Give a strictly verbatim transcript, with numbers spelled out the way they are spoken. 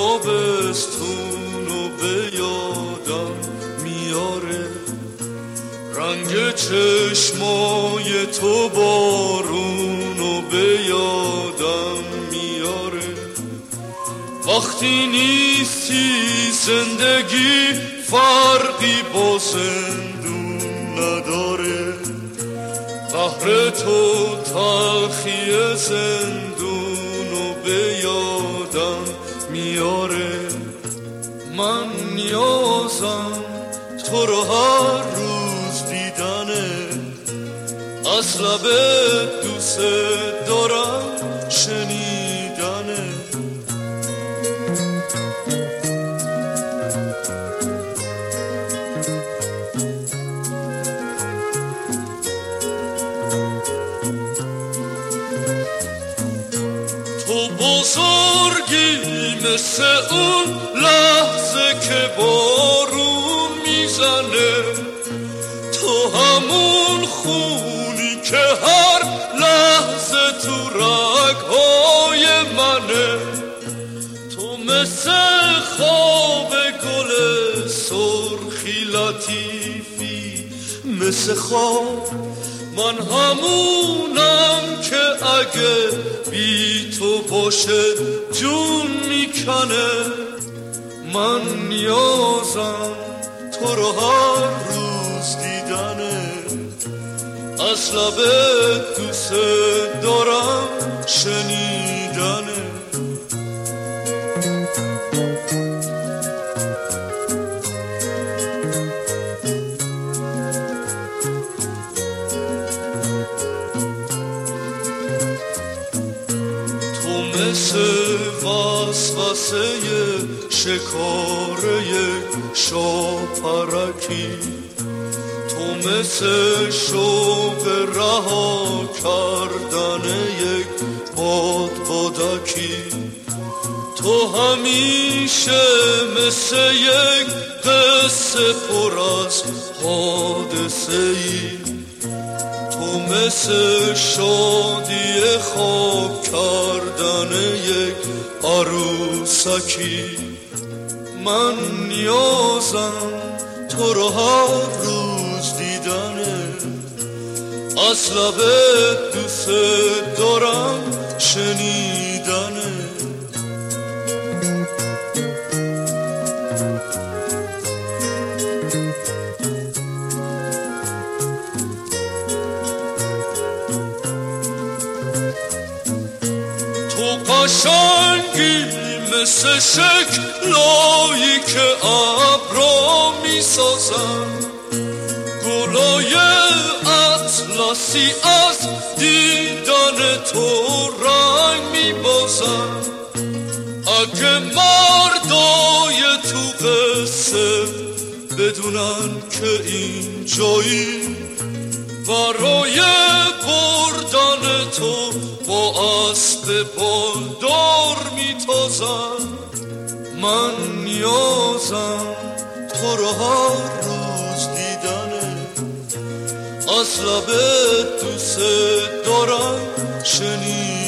تابستونو به یادم میاره، رنگ چشمای تو بارونو به یادم میاره. وقتی نیستی زندگی فرقی با زندون نداره، قهر تو تلخی زندونو به یادم میاره. من نیازم تو رو هر روز دیدنه، از لبت دوست دارم شنیدنه. تو بزرگی مثل اون لحظه که بارون میزنه، تو همون خونی که هر لحظه تو رگهای منه. تو مثل خواب گل سرخی لطیفی، مثل خواب من همونم که اگه بی تو باشه جون میکنه. من نیازم تو رو هر روز دیدنه، از لبت دوست دارم شنیدنه. مثل وسوسه شکار یک شاپرکی، تو مثل شوق رها کردن یک بادبادکی. تو همیشه مثل یک قصه پر از حادثه ای، تو مثل شادی خواب کردن یک عروسکی. من نیازم تو رو هر روز دیدنه، از لبت دوست دارم شنیدنه. تو قشنگی مثل شکلایی که ابرا میسازن، گلای اطلسی از دیدن تو رنگ میبازن. اگه مردای تو قصه بدونن که این جایی، برای بردن تو با اسب بالدار میتازن. من نیازم تو رو هر روز دیدنه، از لبت دوست دارم شنیدنه.